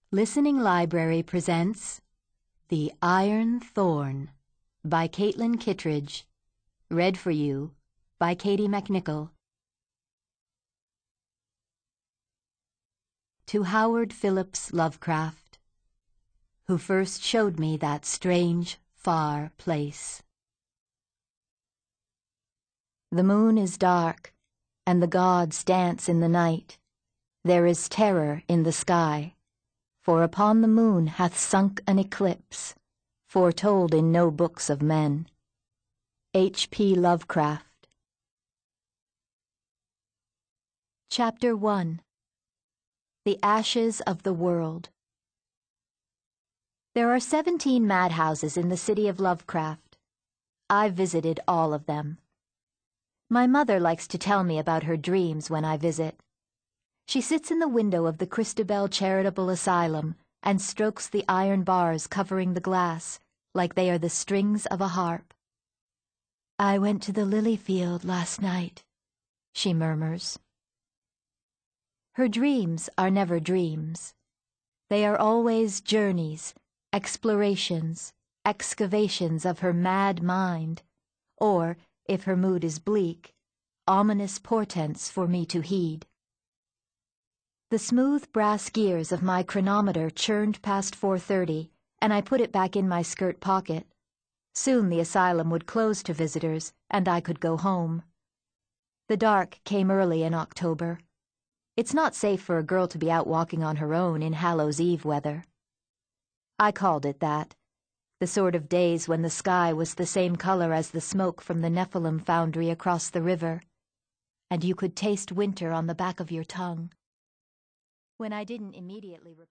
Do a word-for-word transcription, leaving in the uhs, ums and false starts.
Listening Library presents The Iron Thorn by Caitlin Kittredge. Read for you by Katie McNichol. To Howard Phillips Lovecraft, who first showed me that strange, far place. The moon is dark, and the gods dance in the night. There is terror in the sky, for upon the moon hath sunk an eclipse, foretold in no books of men. H P Lovecraft. Chapter one. The Ashes of the World. There are seventeen madhouses in the city of Lovecraft. I visited all of them. My mother likes to tell me about her dreams when I visit. She sits in the window of the Christabel Charitable Asylum and strokes the iron bars covering the glass like they are the strings of a harp. "I went to the lily field last night," she murmurs. Her dreams are never dreams. They are always journeys, explorations, excavations of her mad mind, or, if her mood is bleak, ominous portents for me to heed. The smooth brass gears of my chronometer churned past four thirty, and I put it back in my skirt pocket. Soon the asylum would close to visitors, and I could go home. The dark came early in October. It's not safe for a girl to be out walking on her own in Hallows Eve weather. I called it that, the sort of days when the sky was the same color as the smoke from the Nephilim foundry across the river, and you could taste winter on the back of your tongue. When I didn't immediately